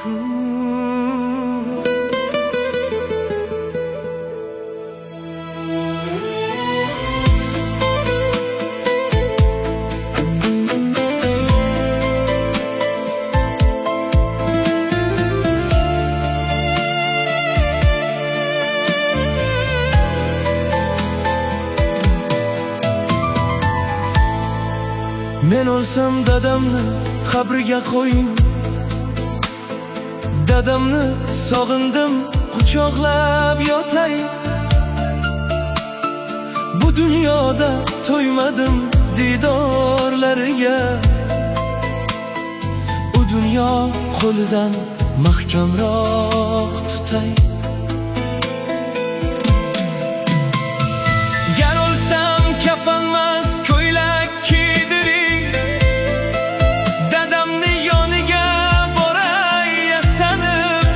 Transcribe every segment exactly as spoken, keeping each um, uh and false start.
Men o'lsam dadamni qabriga qo'ying. Dadamni sog'indim, quchoqlab yotay. Bu dunyoda to'ymadim didorlariga. U dunyo qo'lidan mahkamroq tutay. Gar o'lsam kafanmas ko'ylak kiydiring. Dadamni yoniga boray yasanib.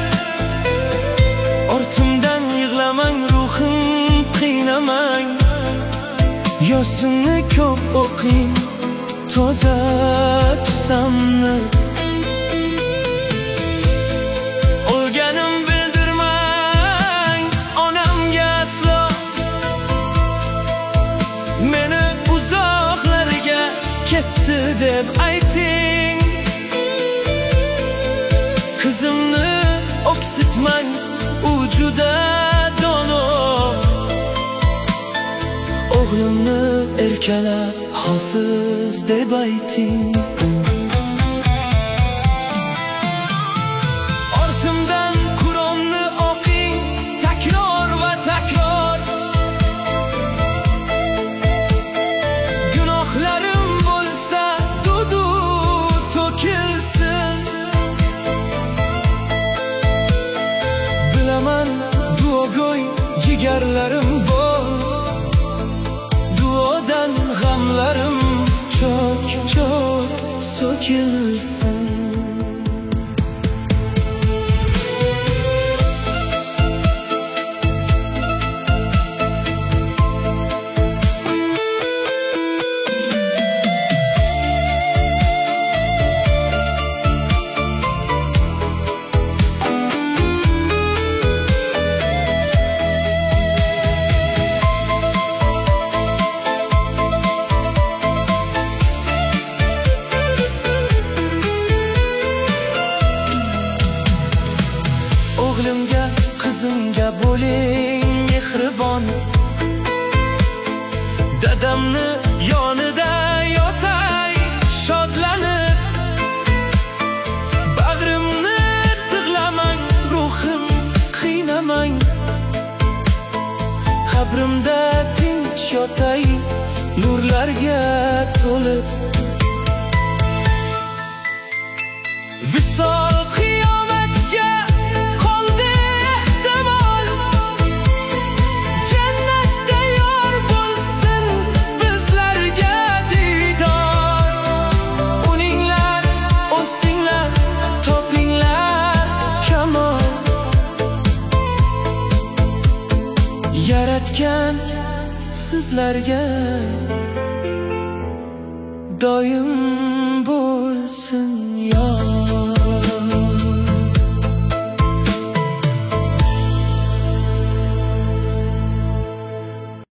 Ortimdan yig'lamang, ruhim qiynamang. Yosinni ko'p o'qing, toza tusamni. O'lganim bildirmang onamga aslo. Meni uzoqlarga ketdi deb ayting. Qizimni o'ksitmang, u juda dono. O'g'limni erkalab hofiz deb ayting. Ortimdan Qur'onni o'qing, takror va takror. Gunohlarim bo'lsa dudu to'kilsin. Bilaman duogo'y jigarlarim bor. Duodan g'amlarim çok çok so'kilsin. O'g'limga, qizimga bo'ling mehribon. Dadamni yonida yotay shodlanib. Bag'rimni tig'lamang, ruhim qiynamang. Qabrimda tinch yotay, nurlarga to'lib. Visol qiyomatga qoldi ehtimol. Jannatda yor bo'lsin bizlarga didor. Uninglar, o'singlar, topinglar kamol. Yaratgan sizlarga doim